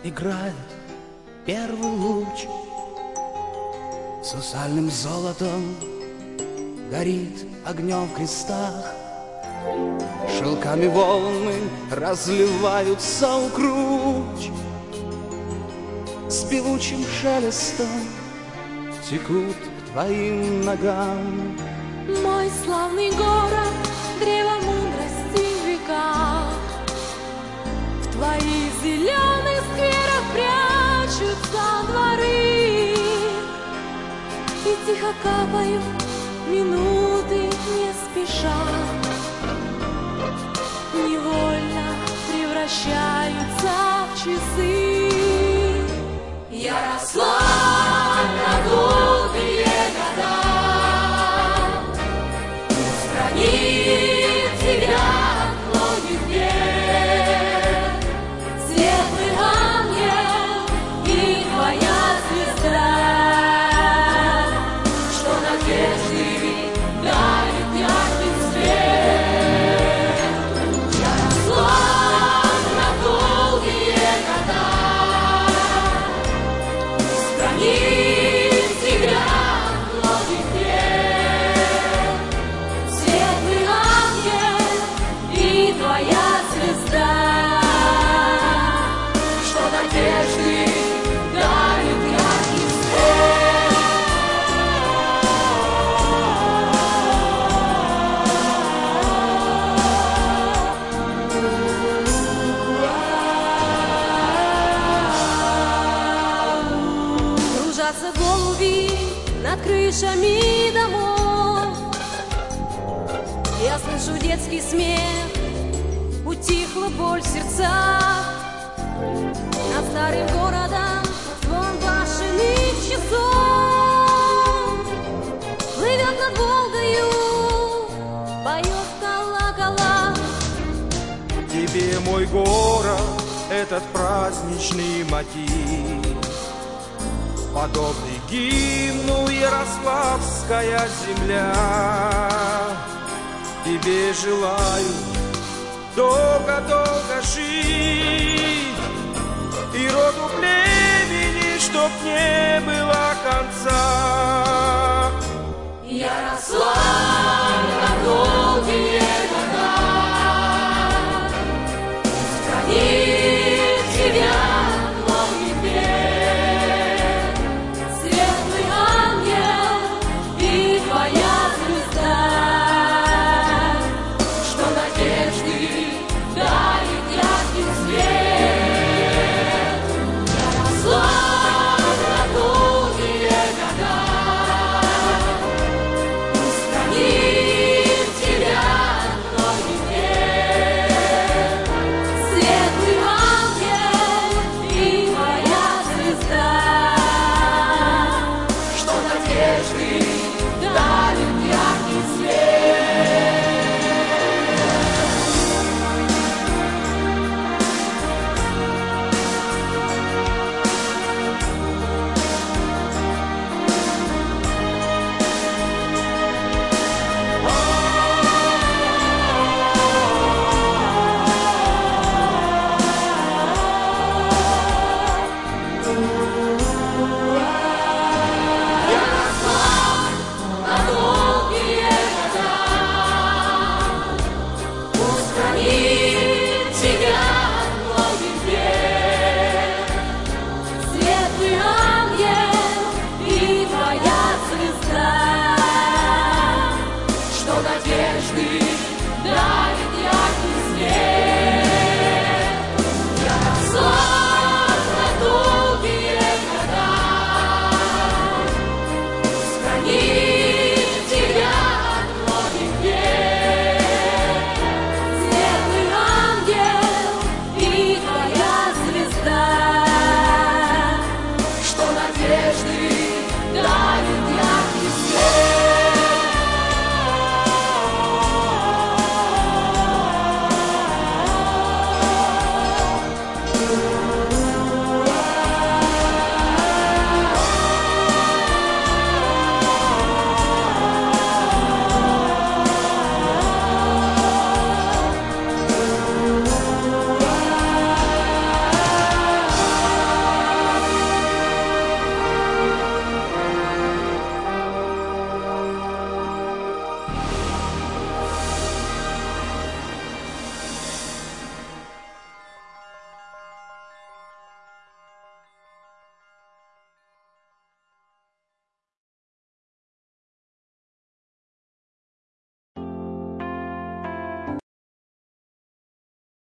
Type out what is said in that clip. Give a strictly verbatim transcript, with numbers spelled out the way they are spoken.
играет первый луч, сусальным золотом горит огнем в крестах. Шелками волны разливаются укруч, с певучим шелестом текут к твоим ногам. Мой славный город, древо мудрости в веках, в твоих зеленых скверах прячутся дворы, и тихо капают минуты не спеша, невольно превращаются в часы. Я росла на долгие года, хранит тебя многих лет, светлый ангел и твоя звезда, что надежды дарит яркий свет. Я росла на долгие года, хранит тебя многих лет, светлый ангел и твоя звезда, что надежды дарит яркий свет. Кружатся голуби над крышами домов, я слышу детский смех, утихла боль в сердцах. Над старым городом звон башенных часов плывет над Волгою, поет колокола. Тебе, мой город, этот праздничный мотив, подобный гимну Ярославская земля. Тебе желаю долго-долго жить, и роду племени, чтоб не было конца. Я росла